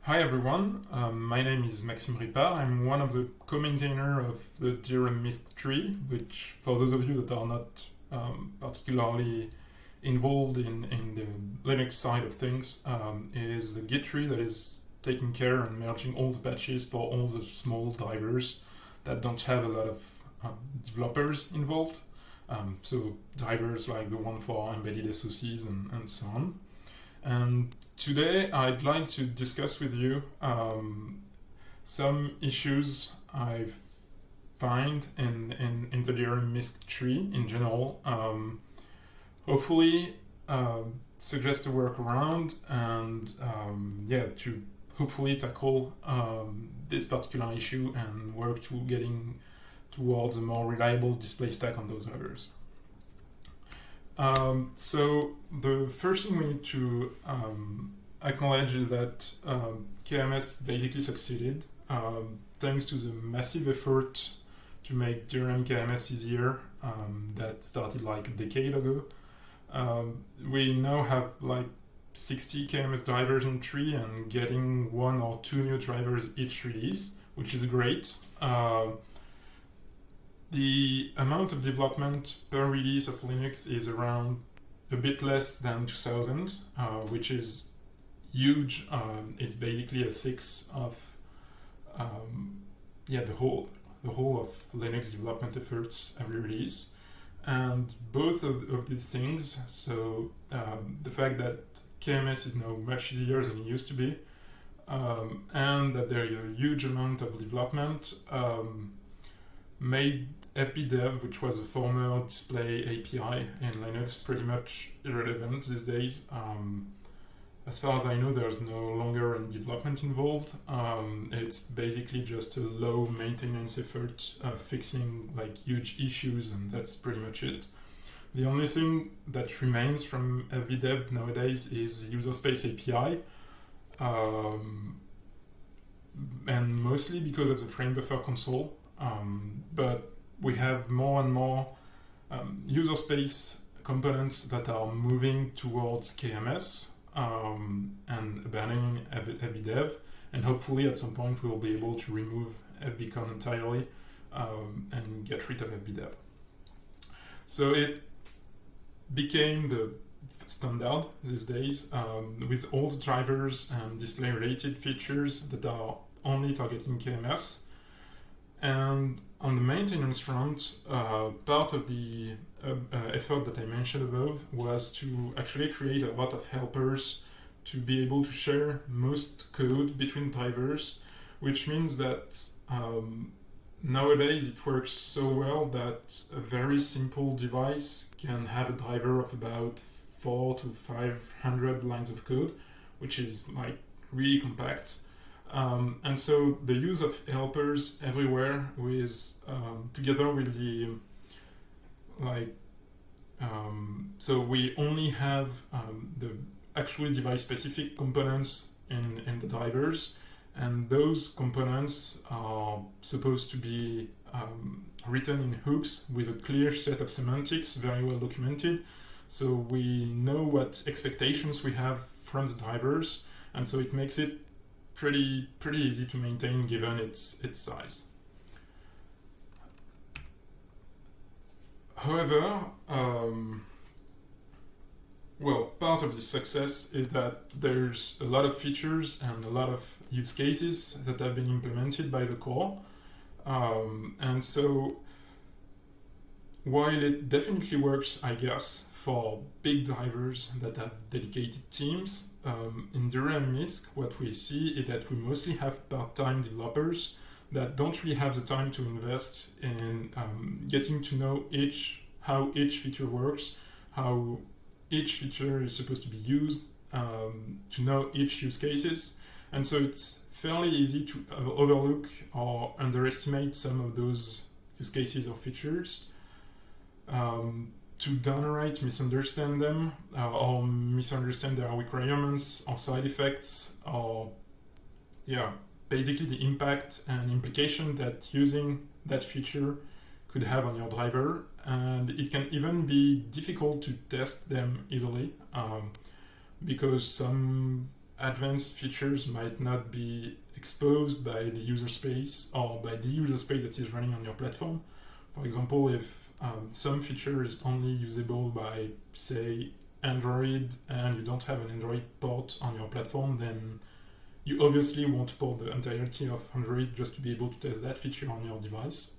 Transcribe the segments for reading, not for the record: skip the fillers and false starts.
Hi everyone, my name is Maxime Ripard. I'm one of the co-maintainer of the DRM MISC tree, which for those of you that are not particularly involved in the Linux side of things, is a Git tree that is taking care and merging all the patches for all the small drivers that don't have a lot of developers involved. So drivers like the one for embedded SoCs and so on. And today I'd like to discuss with you some issues I find in the DRM MISC tree in general. Hopefully suggest a workaround and to hopefully tackle this particular issue and work to getting towards a more reliable display stack on those drivers. So the first thing we need to acknowledge is that KMS basically succeeded thanks to the massive effort to make DRM KMS easier that started like a decade ago. We now have like 60 KMS drivers in tree and getting 1 or 2 new drivers each release, which is great. The amount of development per release of Linux is around a bit less than 2000, which is huge. It's basically a sixth of the whole of Linux development efforts every release. And both of these things, so the fact that KMS is now much easier than it used to be, and that there is a huge amount of development, made FBdev, which was a former display API in Linux, pretty much irrelevant these days. As far as I know, there's no longer any development involved. It's basically just a low maintenance effort fixing like huge issues, and that's pretty much it. The only thing that remains from FBdev nowadays is user space API, and mostly because of the frame buffer console. But we have more and more user space components that are moving towards KMS and abandoning FBdev, and hopefully at some point we will be able to remove FBcon entirely and get rid of FBdev. So it became the standard these days with all the drivers and display related features that are only targeting KMS. And on the maintenance front, part of the effort that I mentioned above was to actually create a lot of helpers to be able to share most code between drivers, which means that nowadays it works so well that a very simple device can have a driver of about 400 to 500 lines of code, which is like really compact. And so the use of helpers everywhere with together with the so we only have the actually device specific components in the drivers, and those components are supposed to be written in hooks with a clear set of semantics, very well documented, so we know what expectations we have from the drivers, and so it makes it pretty easy to maintain given its size. However, part of this success is that there's a lot of features and a lot of use cases that have been implemented by the core, and so while it definitely works, I guess, for big drivers that have dedicated teams, in DRM MISC, what we see is that we mostly have part-time developers that don't really have the time to invest in getting to know how each feature works, how each feature is supposed to be used, to know each use cases, and so it's fairly easy to overlook or underestimate some of those use cases or features. To downright misunderstand them or misunderstand their requirements or side effects, or basically the impact and implication that using that feature could have on your driver. And it can even be difficult to test them easily because some advanced features might not be exposed by the user space or by the user space that is running on your platform. For example, if some feature is only usable by, say, Android, and you don't have an Android port on your platform, then you obviously won't port the entirety of Android just to be able to test that feature on your device.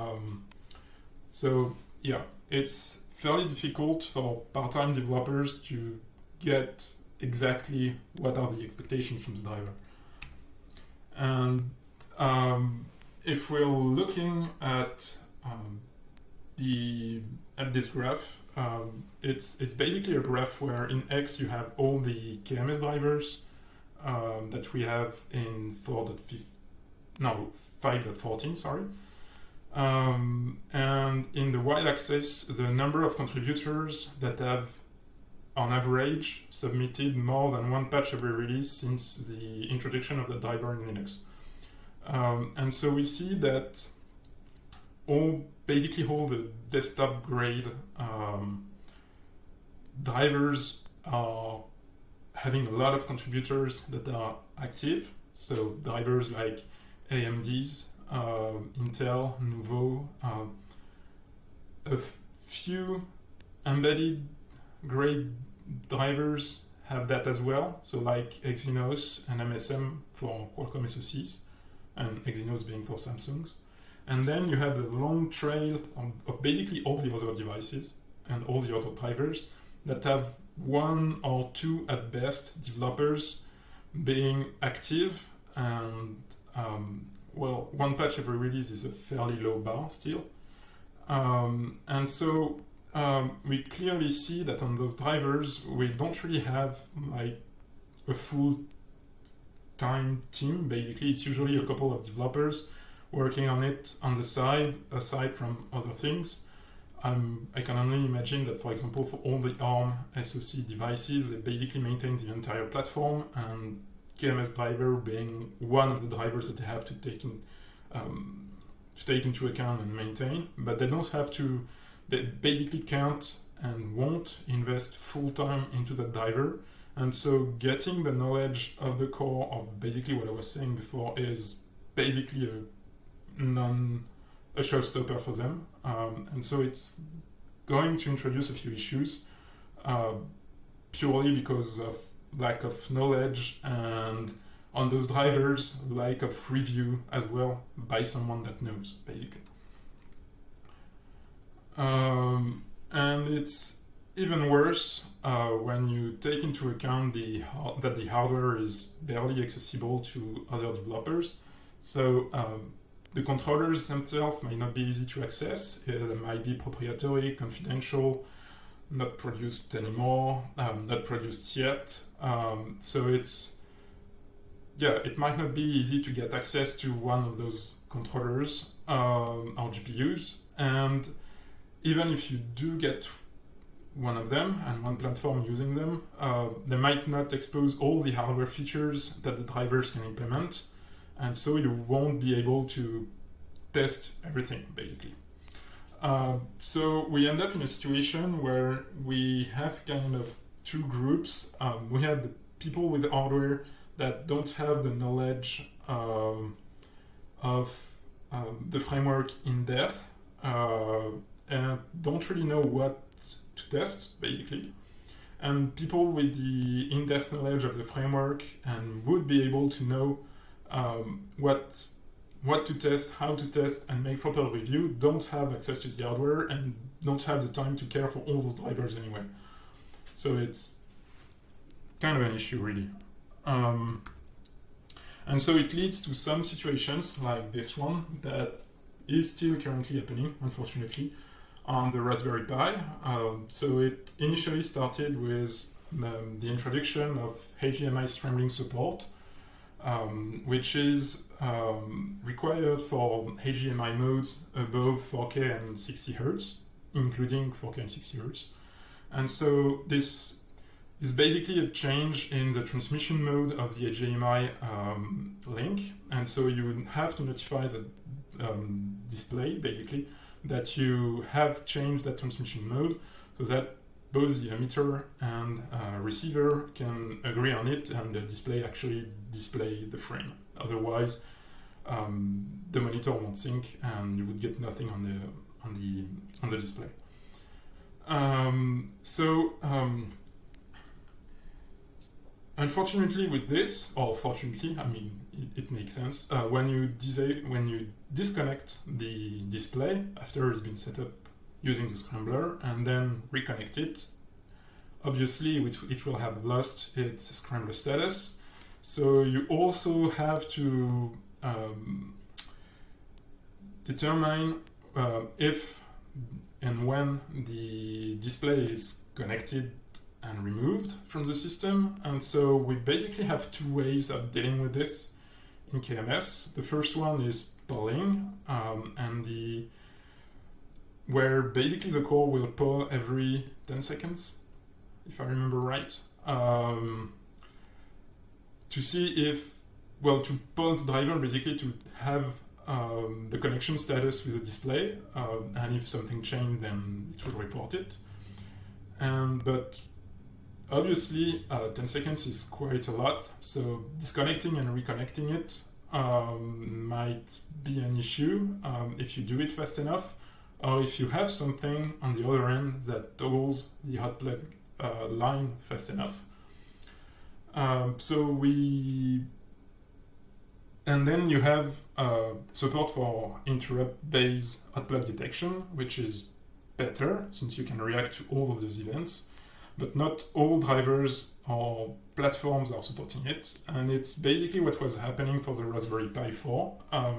So yeah, it's fairly difficult for part-time developers to get exactly what are the expectations from the driver. And if we're looking at this graph, it's basically a graph where in X you have all the KMS drivers that we have in 5.14, sorry. And in the y-axis, the number of contributors that have, on average, submitted more than one patch every release since the introduction of the driver in Linux. And so we see that basically all the desktop grade drivers are having a lot of contributors that are active. So drivers like AMD's, Intel, Nouveau, a few embedded grade drivers have that as well. So like Exynos and MSM for Qualcomm SoCs, and Exynos being for Samsung's. And then you have a long trail of basically all the other devices and all the other drivers that have one or two at best developers being active, and well, one patch every release is a fairly low bar still. And so we clearly see that on those drivers we don't really have like a full-time team. Basically, it's usually a couple of developers working on it on the side, aside from other things. I can only imagine that, for example, for all the ARM SoC devices, they basically maintain the entire platform, and KMS driver being one of the drivers that they have to take into account and maintain. But they don't have to. They basically can't and won't invest full time into that driver. And so getting the knowledge of the core of basically what I was saying before is basically a showstopper for them. And so it's going to introduce a few issues purely because of lack of knowledge, and on those drivers, lack of review as well by someone that knows, basically. And it's even worse when you take into account that the hardware is barely accessible to other developers. So the controllers themselves might not be easy to access. They might be proprietary, confidential, not produced anymore, not produced yet. So it might not be easy to get access to one of those controllers or GPUs. And even if you do get one of them and one platform using them, they might not expose all the hardware features that the drivers can implement. And so you won't be able to test everything, basically. So we end up in a situation where we have kind of two groups. We have the people with the hardware that don't have the knowledge of the framework in depth and don't really know what to test, basically. And people with the in-depth knowledge of the framework and would be able to know what to test, how to test, and make proper review, don't have access to the hardware and don't have the time to care for all those drivers anyway. So it's kind of an issue, really. And so it leads to some situations like this one that is still currently happening, unfortunately, on the Raspberry Pi. So it initially started with the introduction of HDMI streaming support, which is required for HDMI modes above 4K and 60 Hz, including 4K and 60 Hz. And so this is basically a change in the transmission mode of the HDMI link. And so you have to notify the display, basically, that you have changed that transmission mode, so that both the emitter and receiver can agree on it, and the display actually display the frame. Otherwise, the monitor won't sync, and you would get nothing on the display. Unfortunately, with this, or fortunately, I mean, it makes sense. When you disconnect the display after it's been set up using the scrambler and then reconnect it, obviously it will have lost its scrambler status. So you also have to determine if and when the display is connected and removed from the system. And so we basically have two ways of dealing with this in KMS. The first one is polling, where basically the core will poll every 10 seconds, if I remember right, to see if, to poll the driver basically to have the connection status with the display, and if something changed, then it will report it. But obviously, 10 seconds is quite a lot, so disconnecting and reconnecting it might be an issue if you do it fast enough, or if you have something on the other end that toggles the hot plug line fast enough. And then you have support for interrupt-based hot plug detection, which is better since you can react to all of those events. But not all drivers or platforms are supporting it, and it's basically what was happening for the Raspberry Pi 4.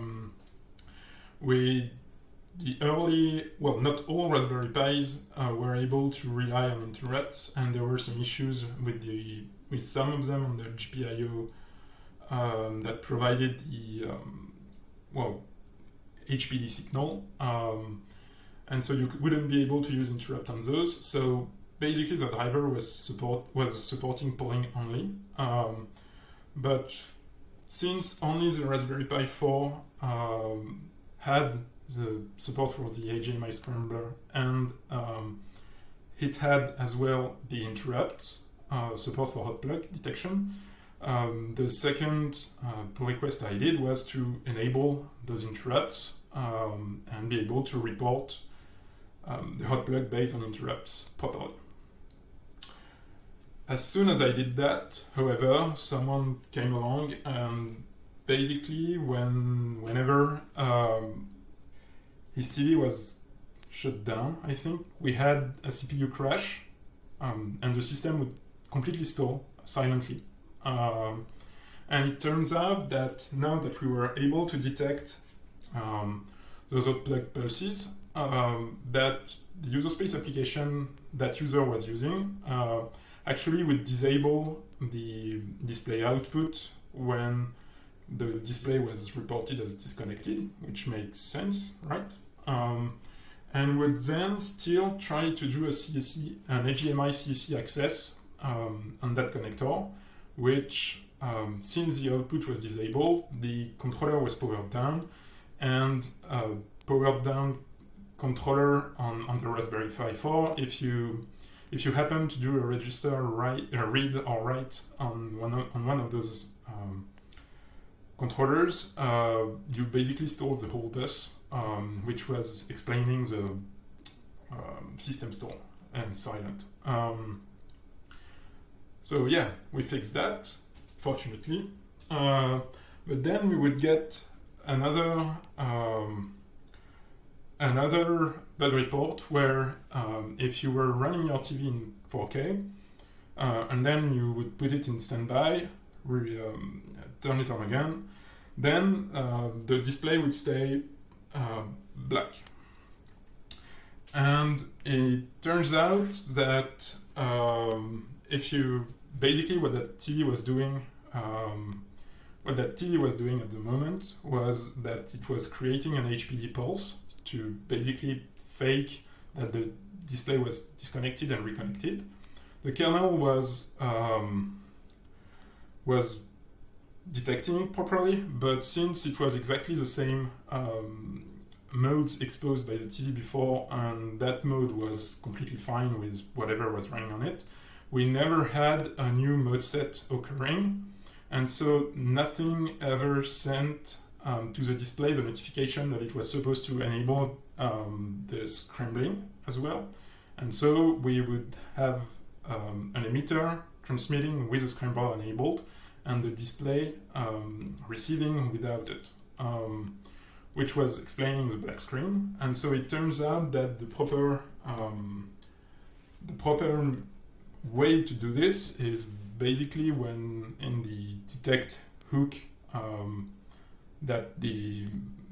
Not all Raspberry Pis were able to rely on interrupts, and there were some issues with some of them on the GPIO that provided the HPD signal, and so you wouldn't be able to use interrupt on those. So basically, the driver was supporting polling only, but since only the Raspberry Pi 4 had the support for the HDMI scrambler, and it had as well the interrupts support for hot plug detection, the second pull request I did was to enable those interrupts and be able to report the hot plug based on interrupts properly. As soon as I did that, however, someone came along and basically whenever his TV was shut down, I think, we had a CPU crash, and the system would completely stall silently. And it turns out that now that we were able to detect those hot plug pulses, that the user space application that user was using actually would disable the display output when the display was reported as disconnected, which makes sense, right? And would then still try to do an HDMI CSE access on that connector, which since the output was disabled, the controller was powered down, and powered down controller on the Raspberry Pi 4, if you happen to do a register read or write on one of those controllers, you basically stole the whole bus, which was explaining the system stall and silent. So yeah, we fixed that, fortunately. But then we would get another bug report where if you were running your TV in 4K and then you would put it in standby, turn it on again, then the display would stay black. And it turns out that if you basically what that TV was doing at the moment was that it was creating an HPD pulse to basically fake that the display was disconnected and reconnected. The kernel was detecting it properly, but since it was exactly the same modes exposed by the TV before, and that mode was completely fine with whatever was running on it. We never had a new mode set occurring, and so nothing ever sent to the display the notification that it was supposed to enable the scrambling as well. And so we would have an emitter transmitting with the scramble enabled, and the display receiving without it, which was explaining the black screen. And so it turns out that the proper way to do this is basically when in the detect hook that the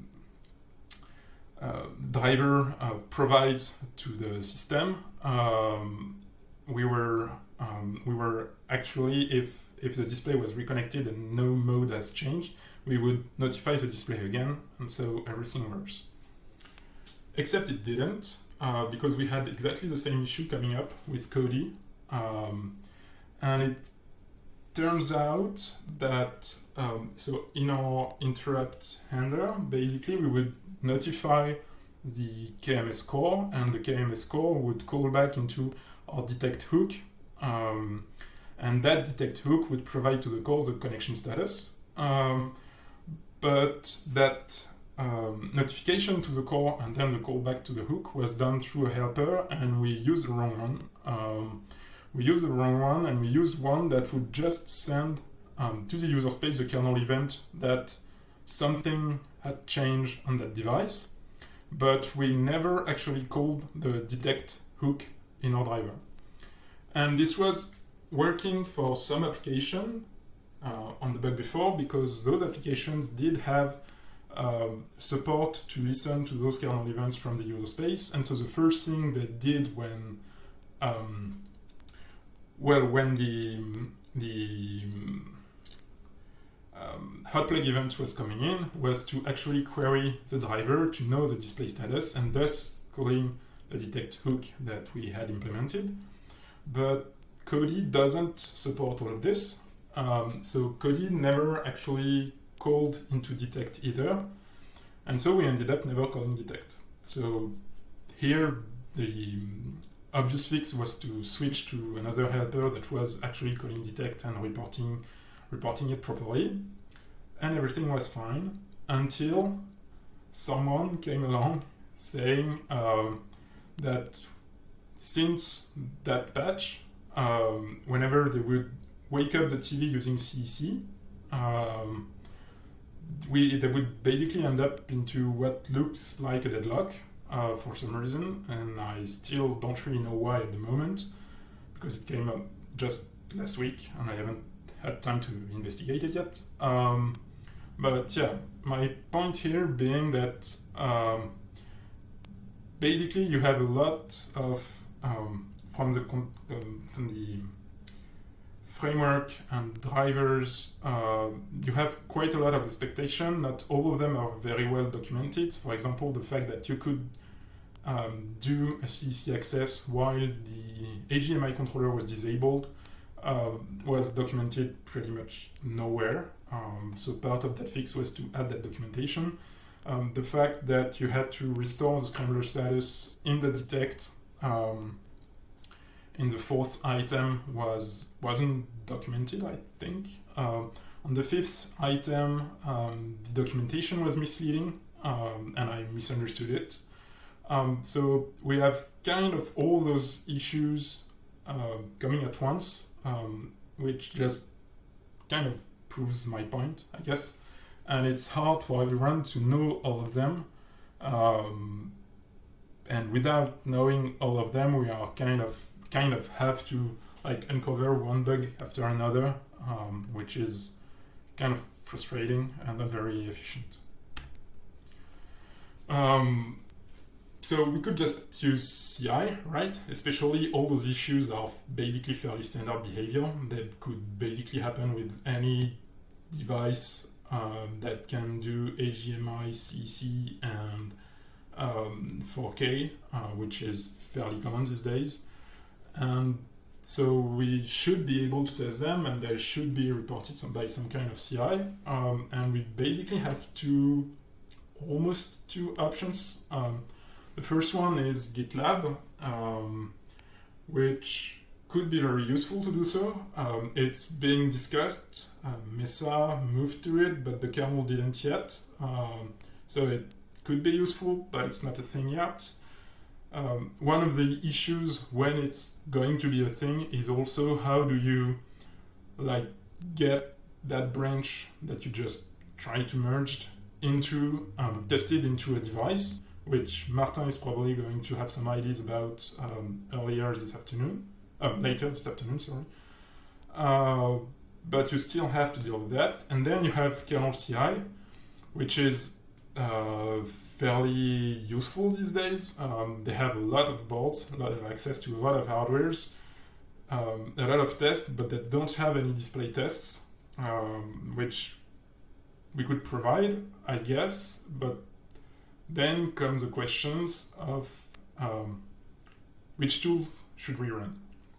driver provides to the system, we were actually, if the display was reconnected and no mode has changed, we would notify the display again, and so everything works. Except it didn't, because we had exactly the same issue coming up with Kodi, and it turns out that so in our interrupt handler, basically we would notify the KMS core, and the KMS core would call back into our detect hook, and that detect hook would provide to the core the connection status, but that notification to the core and then the callback to the hook was done through a helper, and we used the wrong one. We used one that would just send to the user space the kernel event that something had changed on that device, but we never actually called the detect hook in our driver. And this was working for some application on the bug before, because those applications did have support to listen to those kernel events from the user space. And so the first thing they did when the hot plug event was coming in was to actually query the driver to know the display status, and thus calling the detect hook that we had implemented. But Kodi doesn't support all of this, so Kodi never actually called into detect either, and so we ended up never calling detect. So here the obvious fix was to switch to another helper that was actually calling detect and reporting it properly, and everything was fine until someone came along saying that since that patch, whenever they would wake up the TV using CEC, they would basically end up into what looks like a deadlock for some reason, and I still don't really know why at the moment, because it came up just last week and I haven't had time to investigate it yet. But yeah, my point here being that basically you have a lot of from the framework and drivers, you have quite a lot of expectation. Not all of them are very well documented. For example, the fact that you could do a CEC access while the HDMI controller was disabled was documented pretty much nowhere. So part of that fix was to add that documentation. The fact that you had to restore the scrambler status in the detect in the fourth item wasn't documented, I think. On the fifth item, the documentation was misleading, and I misunderstood it. So we have kind of all those issues coming at once, which just kind of proves my point, I guess. And it's hard for everyone to know all of them. And without knowing all of them, we are kind of have to like uncover one bug after another, which is kind of frustrating and not very efficient. So we could just use CI, right? Especially all those issues are basically fairly standard behavior that could basically happen with any device that can do HDMI, CC, and 4K, which is fairly common these days. And so we should be able to test them, and they should be reported by some kind of CI. And we basically have to almost two options. The first one is GitLab, which could be very useful to do so. It's being discussed. Mesa moved to it, but the kernel didn't yet. So it could be useful, but it's not a thing yet. One of the issues when it's going to be a thing is also how do you get that branch that you just try to merge into tested into a device, which Martin is probably going to have some ideas about later this afternoon, sorry. But you still have to deal with that. And then you have kernel CI, which is fairly useful these days. They have a lot of boards, a lot of access to a lot of hardwares, a lot of tests, but they don't have any display tests, which we could provide, I guess. But then comes the questions of which tools should we run?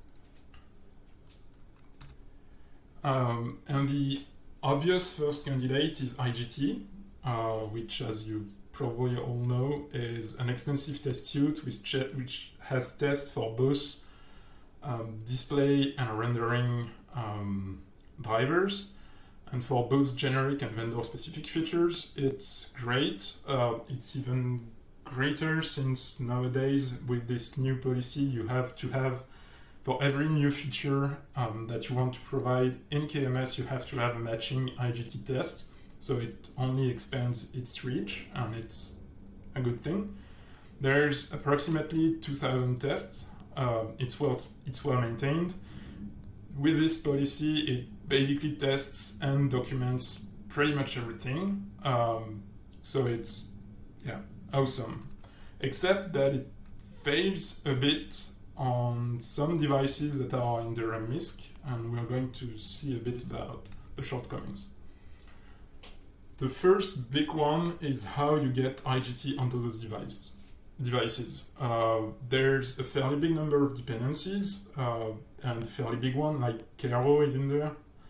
And the obvious first candidate is IGT, which, as you probably all know, is an extensive test suite which has tests for both display and rendering drivers, and for both generic and vendor-specific features. It's great. It's even greater since nowadays, with this new policy, you have to have, for every new feature that you want to provide in KMS, you have to have a matching IGT test. So it only expands its reach, and it's a good thing. There's approximately 2,000 tests. It's well maintained. With this policy, it basically tests and documents pretty much everything. So it's awesome. Except that it fails a bit on some devices that are in the REM-MISC, and we're going to see a bit about the shortcomings. The first big one is how you get IGT onto those devices. There's a fairly big number of dependencies, and a fairly big one, like Kero is in there,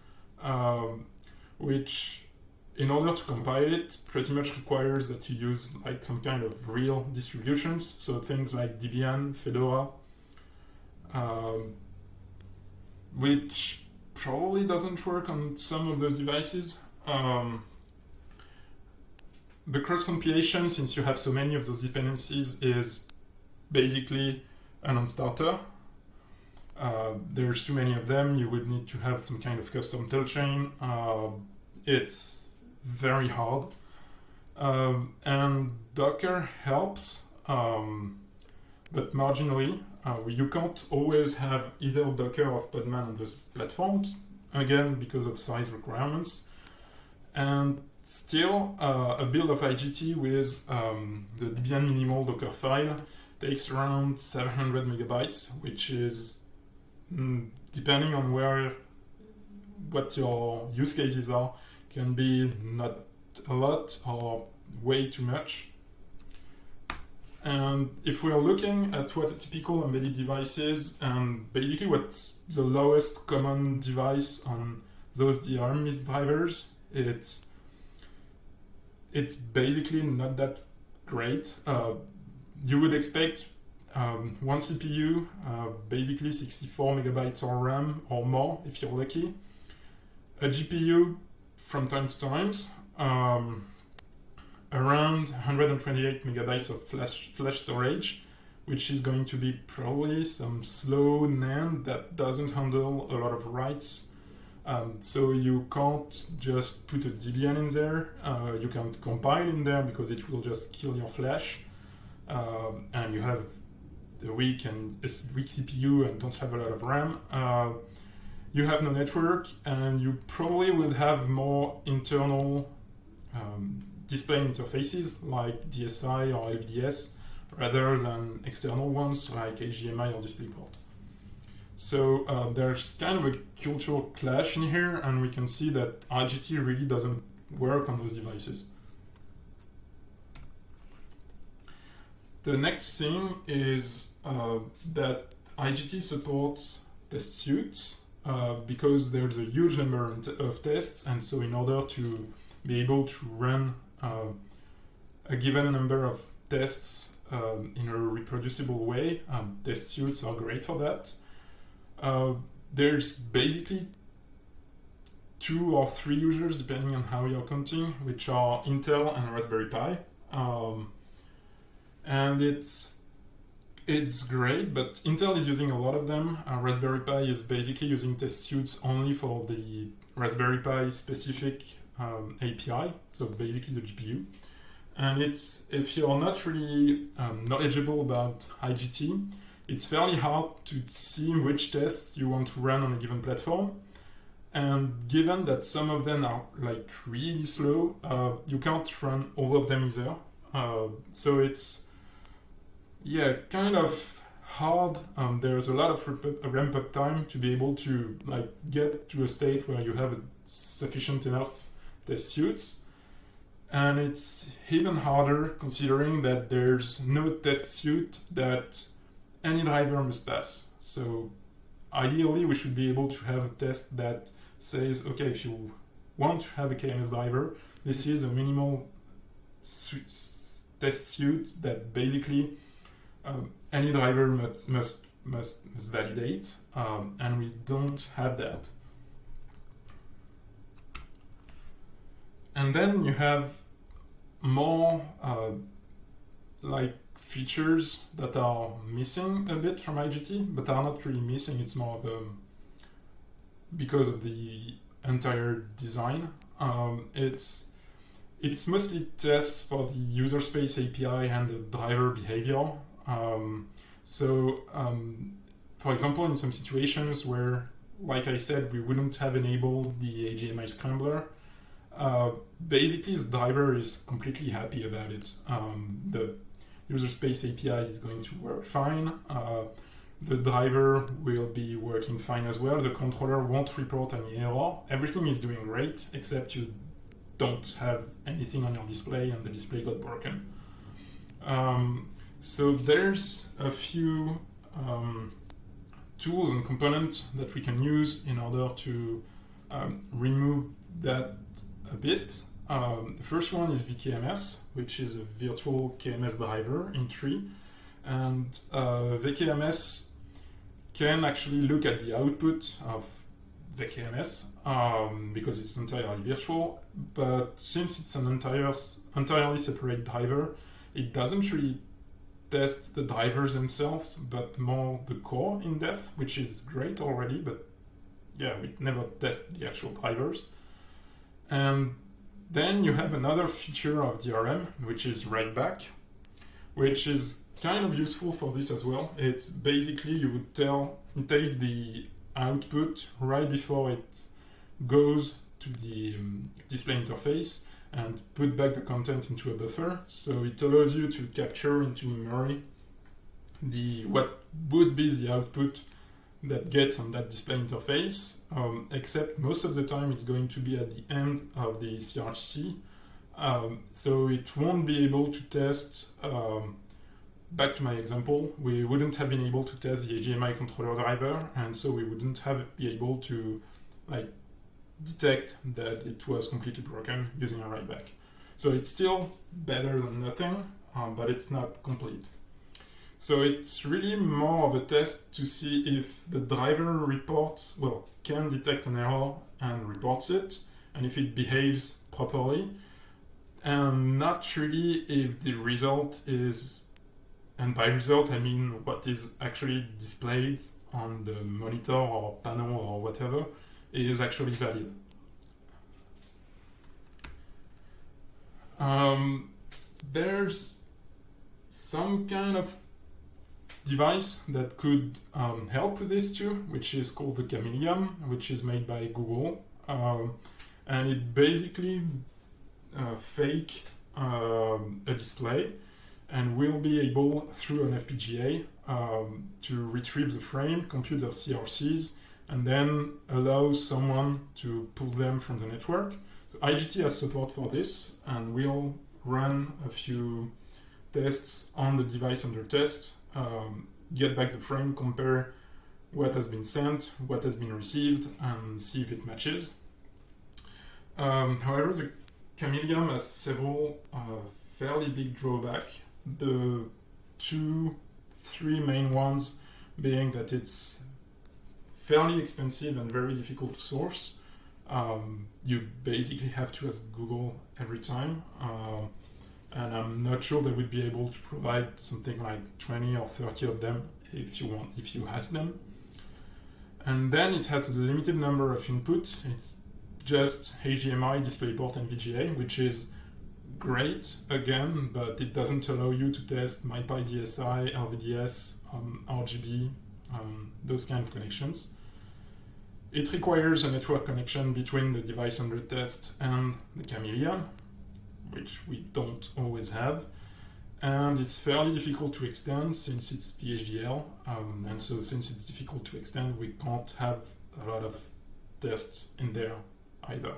which, in order to compile it, pretty much requires that you use some kind of real distributions, so things like Debian, Fedora, which probably doesn't work on some of those devices. The cross-compilation, since you have so many of those dependencies, is basically a non-starter. There's too many of them. You would need to have some kind of custom toolchain. It's very hard. And Docker helps, but marginally. You can't always have either Docker or Podman on those platforms, again, because of size requirements. And still, a build of IGT with the Debian minimal Docker file takes around 700 megabytes, which is, depending on what your use cases are, can be not a lot or way too much. And if we are looking at what a typical embedded device is, and basically what's the lowest common device on those DRM-MISC drivers, it's basically not that great. You would expect one CPU, basically 64 megabytes of RAM or more if you're lucky. A GPU from time to time, around 128 megabytes of flash storage, which is going to be probably some slow NAND that doesn't handle a lot of writes. So you can't just put a Debian in there. You can't compile in there because it will just kill your flash. And you have a weak CPU and don't have a lot of RAM. You have no network, and you probably will have more internal display interfaces like DSI or LVDS rather than external ones like HDMI or DisplayPort. So there's kind of a cultural clash in here, and we can see that IGT really doesn't work on those devices. The next thing is that IGT supports test suites because there's a huge number of tests, and so in order to be able to run a given number of tests in a reproducible way. Test suites are great for that. There's basically 2 or 3 users, depending on how you're counting, which are Intel and Raspberry Pi. And it's great, but Intel is using a lot of them. Raspberry Pi is basically using test suites only for the Raspberry Pi specific API, so basically the GPU. And if you're not really knowledgeable about IGT, it's fairly hard to see which tests you want to run on a given platform. And given that some of them are like really slow, you can't run all of them either. So it's kind of hard. There's a lot of ramp-up time to be able to like get to a state where you have sufficient enough test suites. And it's even harder considering that there's no test suite that any driver must pass. So ideally, we should be able to have a test that says, okay, if you want to have a KMS driver, this is a minimal test suite that basically any driver must validate, and we don't have that. And then you have more like features that are missing a bit from IGT, but are not really missing. It's more of because of the entire design. It's mostly tests for the user space API and the driver behavior. For example, in some situations where, like I said, we wouldn't have enabled the AGMI scrambler, basically the driver is completely happy about it. The user space API is going to work fine. The driver will be working fine as well. The controller won't report any error. Everything is doing great, except you don't have anything on your display and the display got broken. So there's a few tools and components that we can use in order to remove that a bit. The first one is VKMS, which is a virtual KMS driver in tree. And VKMS can actually look at the output of VKMS because it's entirely virtual. But since it's an entirely separate driver, it doesn't really test the drivers themselves, but more the core in depth, which is great already. But yeah, we never test the actual drivers. And then you have another feature of DRM, which is writeback, which is kind of useful for this as well. It's basically you would take the output right before it goes to the display interface and put back the content into a buffer. So it allows you to capture into memory what would be the output that gets on that display interface, except most of the time it's going to be at the end of the CRC. So it won't be able to test, back to my example, we wouldn't have been able to test the HDMI controller driver, and so we wouldn't be able to detect that it was completely broken using a writeback. So it's still better than nothing, but it's not complete. So it's really more of a test to see if the driver can detect an error and reports it, and if it behaves properly, and not really if the result is, and by result I mean what is actually displayed on the monitor or panel or whatever, is actually valid. There's some kind of device that could help with this too, which is called the Chameleon, which is made by Google, and it basically fake a display and will be able, through an FPGA, to retrieve the frame, compute their CRCs, and then allow someone to pull them from the network. So IGT has support for this, and we'll run a few tests on the device under test, get back the frame, compare what has been sent, what has been received, and see if it matches. However, the Chameleon has several fairly big drawback. The three main ones being that it's fairly expensive and very difficult to source. You basically have to ask Google every time, and I'm not sure they would be able to provide something like 20 or 30 of them if you ask them. And then it has a limited number of inputs. It's just HDMI, DisplayPort, and VGA, which is great again, but it doesn't allow you to test MiPi DSi, LVDS, RGB, those kind of connections. It requires a network connection between the device under test and the Chameleon, which we don't always have. And it's fairly difficult to extend since it's VHDL, and so since it's difficult to extend, we can't have a lot of tests in there either.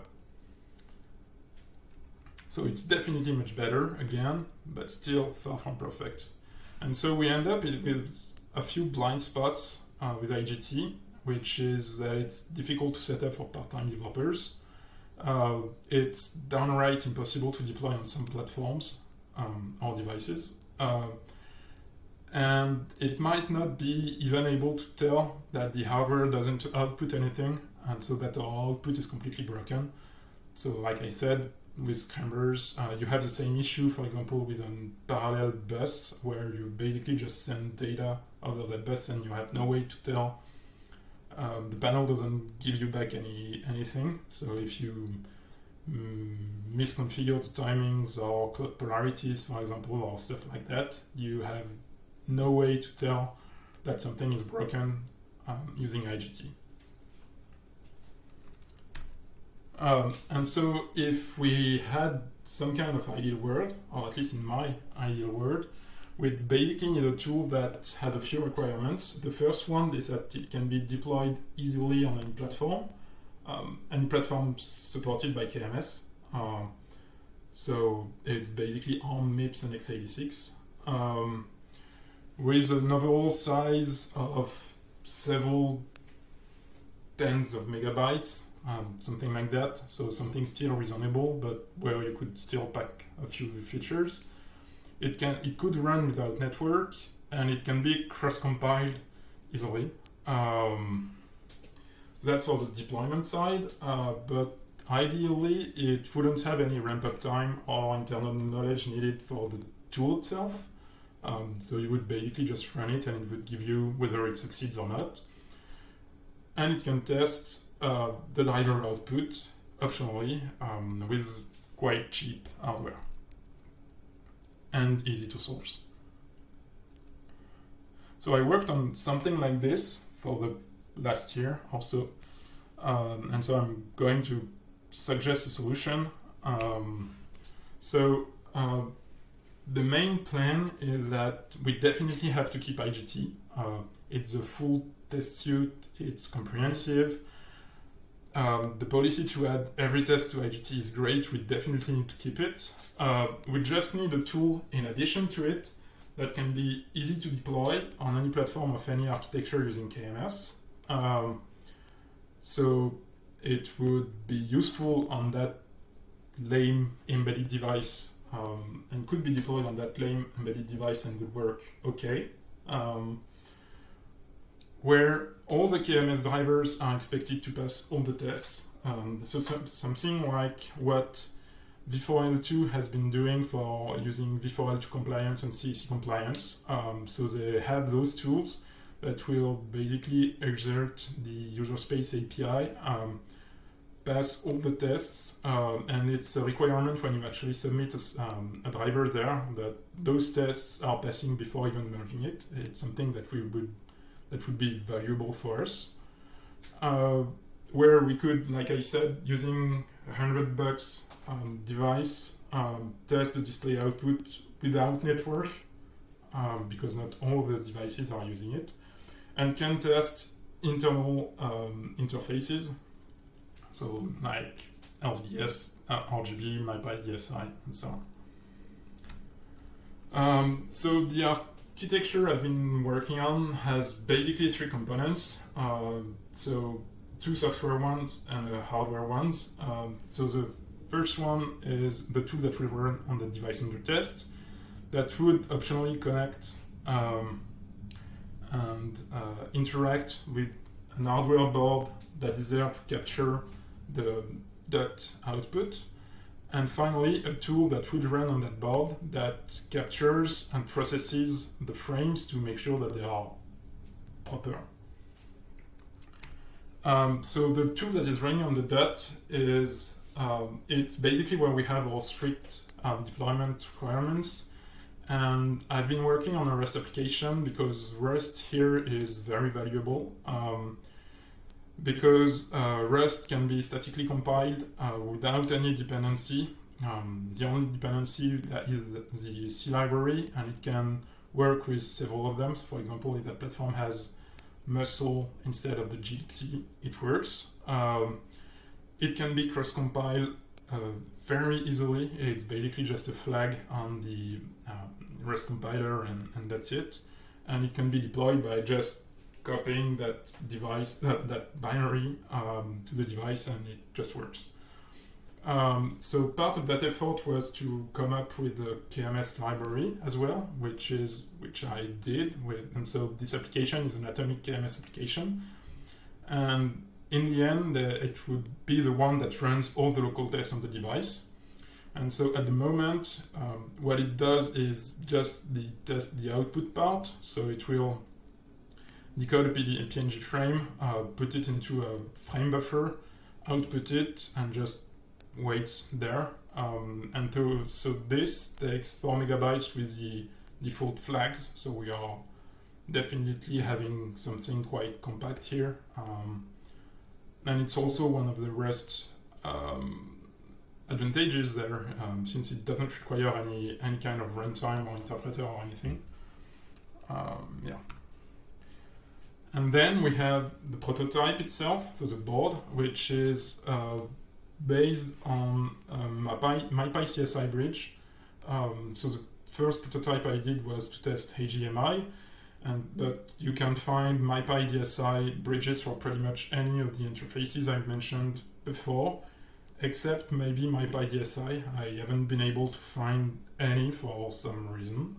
So it's definitely much better again, but still far from perfect. And so we end up with a few blind spots with IGT, which is that it's difficult to set up for part-time developers. It's downright impossible to deploy on some platforms or devices. And it might not be even able to tell that the hardware doesn't output anything, and so that our output is completely broken. So like I said, with scramblers, you have the same issue, for example, with a parallel bus, where you basically just send data over that bus and you have no way to tell. The panel doesn't give you back anything, so if you misconfigure the timings or polarities, for example, or stuff like that, you have no way to tell that something is broken using IGT. And so if we had some kind of ideal world, or at least in my ideal world, we basically need a tool that has a few requirements. The first one is that it can be deployed easily on any platform supported by KMS. So it's basically ARM, MIPS, and x86. With an overall size of several tens of megabytes, something like that. So something still reasonable, but where you could still pack a few features. It could run without network, and it can be cross-compiled easily. That's for the deployment side, but ideally it wouldn't have any ramp-up time or internal knowledge needed for the tool itself. So you would basically just run it, and it would give you whether it succeeds or not. And it can test the driver output optionally with quite cheap hardware and easy to source. So I worked on something like this for the last year or so, and so I'm going to suggest a solution. The main plan is that we definitely have to keep IGT. It's a full test suite, it's comprehensive. The policy to add every test to IGT is great, we definitely need to keep it. We just need a tool in addition to it that can be easy to deploy on any platform of any architecture using KMS. So it would be useful on that lame embedded device and could be deployed on that lame embedded device and would work okay. Where all the KMS drivers are expected to pass all the tests. So something like what V4L2 has been doing for using V4L2 compliance and CEC compliance. So they have those tools that will basically exert the user space API, pass all the tests, and it's a requirement when you actually submit a driver there that those tests are passing before even merging it. It's something that would be valuable for us. Where we could, like I said, using $100 device, test the display output without network, because not all the devices are using it, and can test internal interfaces, so like LVDS, RGB, MiPi DSi, and so on. So the architecture I've been working on has basically three components. So two software ones and hardware ones. So the first one is the tool that will run on the device under test that would optionally connect and interact with an hardware board that is there to capture the DUT output. And finally, a tool that would run on that board that captures and processes the frames to make sure that they are proper. So the tool that is running on the DUT is, it's basically where we have our strict deployment requirements. And I've been working on a REST application because Rust here is very valuable. Because Rust can be statically compiled without any dependency. The only dependency that is the C library, and it can work with several of them. So for example, if that platform has Muscle instead of the glibc, it works. It can be cross-compiled very easily. It's basically just a flag on the Rust compiler, and that's it. And it can be deployed by just copying that device, that binary to the device, and it just works. So part of that effort was to come up with the KMS library as well, which I did and so this application is an atomic KMS application, and in the end it would be the one that runs all the local tests on the device. And so at the moment, what it does is just test the output part. So it will decode a PNG frame, put it into a frame buffer, output it, and just waits there. So this takes 4 megabytes with the default flags. So we are definitely having something quite compact here. And it's also one of the Rust advantages there, since it doesn't require any kind of runtime or interpreter or anything. Yeah. And then we have the prototype itself, so the board, which is based on MyPy CSI bridge. So the first prototype I did was to test HDMI, but you can find MyPy DSI bridges for pretty much any of the interfaces I've mentioned before, except maybe MyPy DSI. I haven't been able to find any for some reason.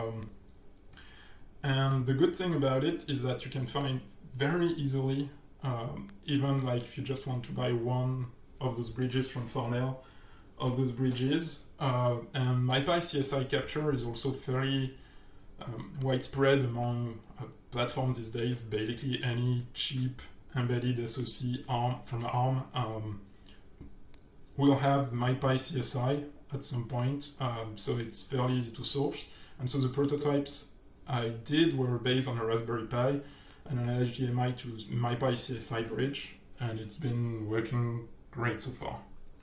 And the good thing about it is that you can find very easily, even like if you just want to buy one of those bridges from Farnell, of those bridges. And MyPy CSI capture is also fairly widespread among platforms these days. Basically any cheap embedded SoC from ARM will have MyPy CSI at some point, so it's fairly easy to source. And so the prototypes I did were based on a Raspberry Pi and an HDMI to MyPy CSI bridge, and it's been working great so far.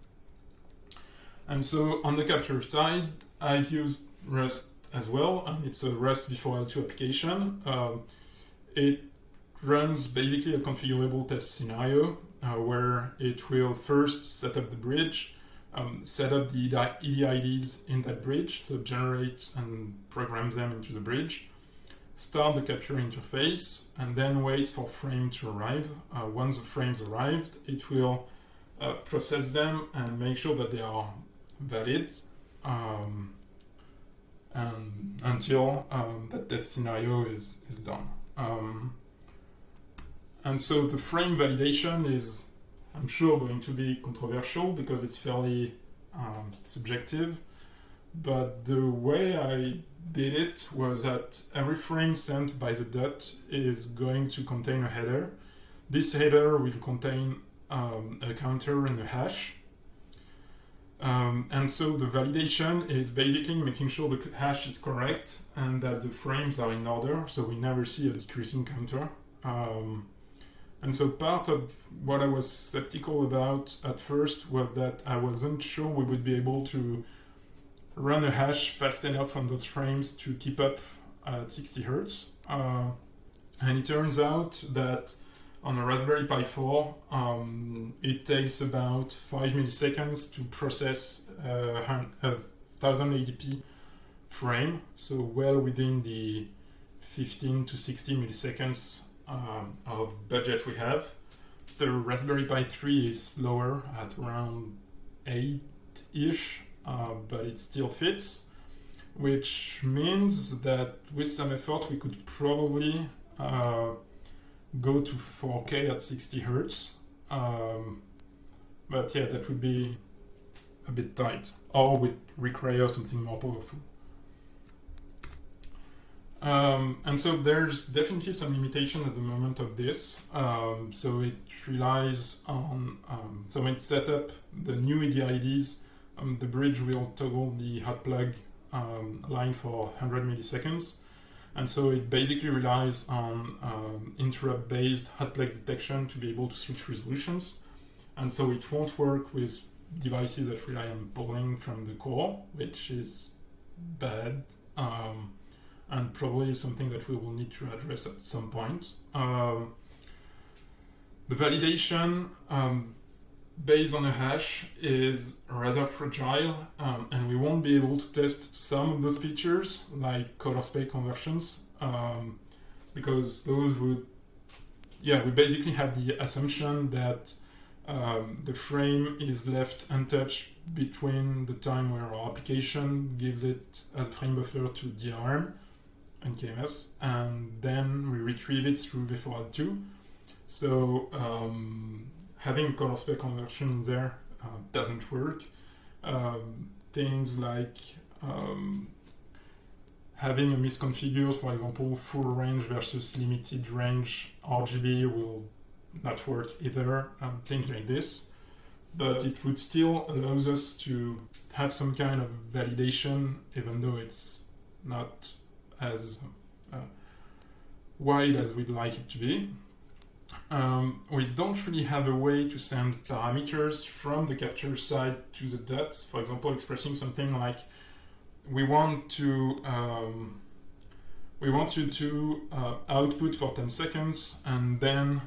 And so on the capture side, I've used Rust as well, and it's a Rust v4L2 application. It runs basically a configurable test scenario where it will first set up the bridge, set up the EDIDs in that bridge, so generate and program them into the bridge, start the capture interface, and then wait for frame to arrive. Once the frames arrived, it will process them and make sure that they are valid and until that test scenario is done. And so the frame validation is, I'm sure, going to be controversial because it's fairly subjective. But the way I did it was that every frame sent by the DUT is going to contain a header. This header will contain a counter and a hash. And so the validation is basically making sure the hash is correct and that the frames are in order, so we never see a decreasing counter. And so part of what I was skeptical about at first was that I wasn't sure we would be able to run a hash fast enough on those frames to keep up at 60 Hertz. And it turns out that on a Raspberry Pi 4, it takes about 5 milliseconds to process a 1080p frame, so well within the 15 to 60 milliseconds of budget we have. The Raspberry Pi 3 is slower at around 8 tight-ish, but it still fits, which means that with some effort we could probably go to 4K at 60 Hertz. But yeah, that would be a bit tight, or would require something more powerful. And so there's definitely some limitation at the moment of this. So it relies on, so when it's set up, the new EDIDs, the bridge will toggle the hot plug line for 100 milliseconds. And so it basically relies on interrupt-based hot plug detection to be able to switch resolutions. And so it won't work with devices that rely on polling from the core, which is bad, and probably something that we will need to address at some point. The validation based on a hash is rather fragile, and we won't be able to test some of those features, like color space conversions, because those would, we basically have the assumption that the frame is left untouched between the time where our application gives it as a frame buffer to DRM and KMS, and then we retrieve it through V4L2. So having a color space conversion in there doesn't work. Things like having a misconfigured, for example, full range versus limited range RGB will not work either, things like this. But it would still allows us to have some kind of validation, even though it's not as wide as we'd like it to be. We don't really have a way to send parameters from the capture side to the DUTs. For example, expressing something like we want you to output for 10 seconds and then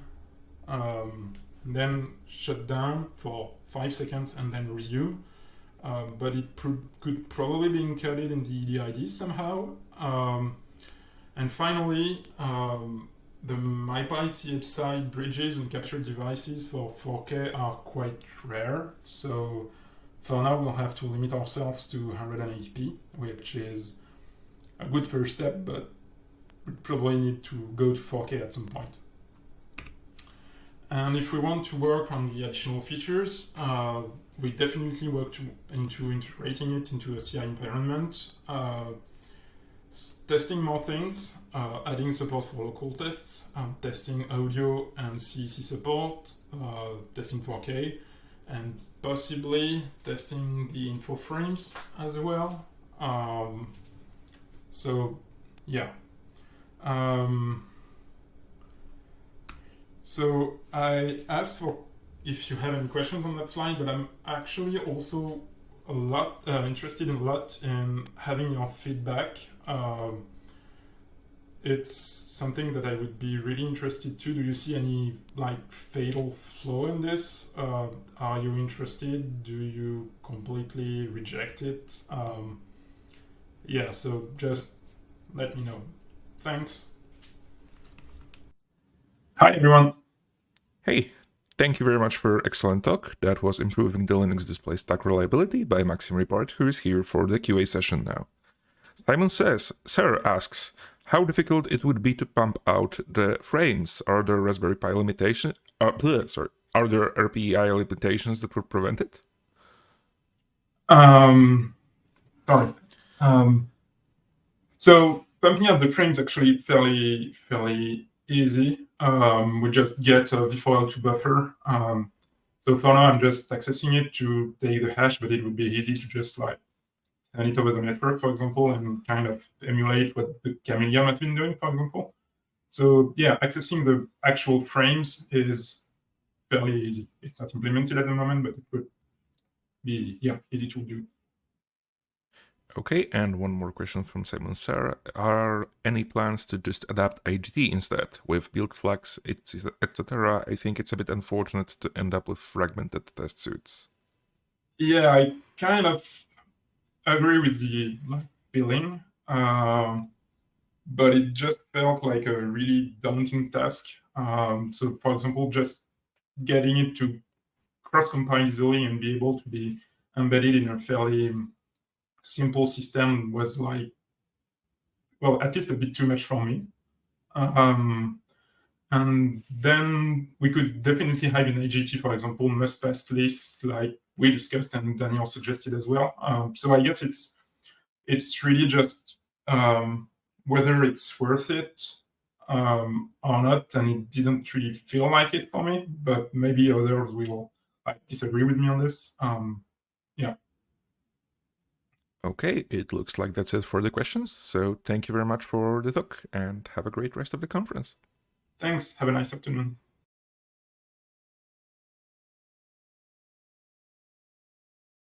shut down for 5 seconds and then resume. But it could probably be encoded in the EDID somehow. And finally, the MyPy CH-side bridges and capture devices for 4K are quite rare. So for now, we'll have to limit ourselves to 180p, which is a good first step, but we probably need to go to 4K at some point. And if we want to work on the additional features, we definitely work into integrating it into a CI environment, testing more things, adding support for local tests, testing audio and CEC support, testing 4K, and possibly testing the info frames as well. So I asked for if you have any questions on that slide, but I'm actually also interested in having your feedback. It's something that I would be really interested to. Do you see any fatal flaw in this? Are you interested? Do you completely reject it? So just let me know. Thanks. Hi, everyone. Hey, thank you very much for excellent talk. That was Improving the Linux Display Stack Reliability by Maxim Repart, who is here for the QA session now. Simon says, Sarah asks, how difficult it would be to pump out the frames? Are there Raspberry Pi limitations? Are there RPI limitations that would prevent it? So pumping out the frames actually fairly easy. We just get a V4L2 buffer. So for now, I'm just accessing it to take the hash, but it would be easy to just send it over the network, for example, and kind of emulate what the Chameleon has been doing, for example. So yeah, accessing the actual frames is fairly easy. It's not implemented at the moment, but it would be easy to do. Okay, and one more question from Simon Sarah. Are any plans to just adapt IGT instead with build flags, etc.? I think it's a bit unfortunate to end up with fragmented test suits. Yeah, I kind of agree with the feeling, but it just felt like a really daunting task. So, for example, just getting it to cross-compile easily and be able to be embedded in a fairly simple system was like, well, at least a bit too much for me. And then we could definitely have in AGT, for example, must-pass list, like we discussed and Daniel suggested as well. So I guess it's really just whether it's worth it or not, and it didn't really feel like it for me. But maybe others will disagree with me on this. Yeah. Okay, it looks like that's it for the questions. So thank you very much for the talk and have a great rest of the conference. Thanks. Have a nice afternoon.